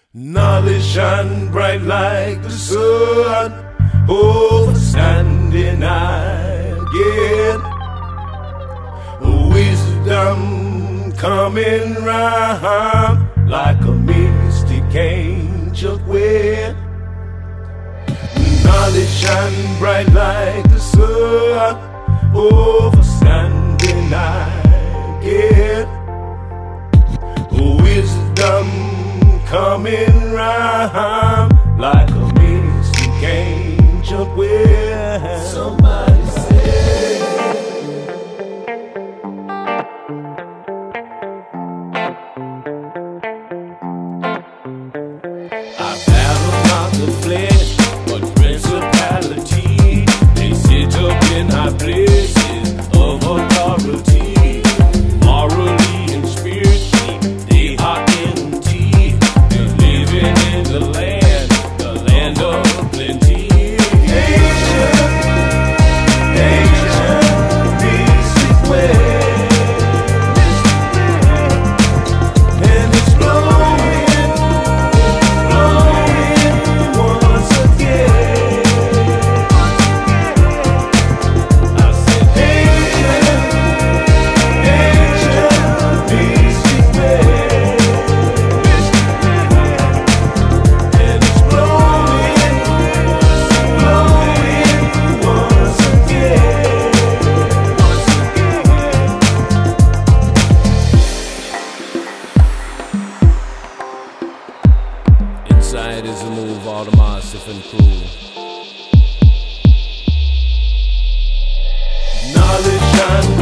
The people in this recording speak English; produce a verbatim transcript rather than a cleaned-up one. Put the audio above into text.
Knowledge shine bright like the sun over standing eye again. Wisdom coming round like a mystic angel wind. Knowledge shine bright like the sun over standing eye again. Wisdom coming round like a mystic angel wind. Somebody say I battle not the flesh, but principality. They sit up in high places of authority. Morally and spiritually, they are empty. They're living in the land, the land of plenty. Ancient, ancient, mystic way. And it's blowing, blowing once again. I said ancient, ancient, mystic way. And it's blowing, blowing once again, once again. Inside is a move, all the massive and cool. Knowledge and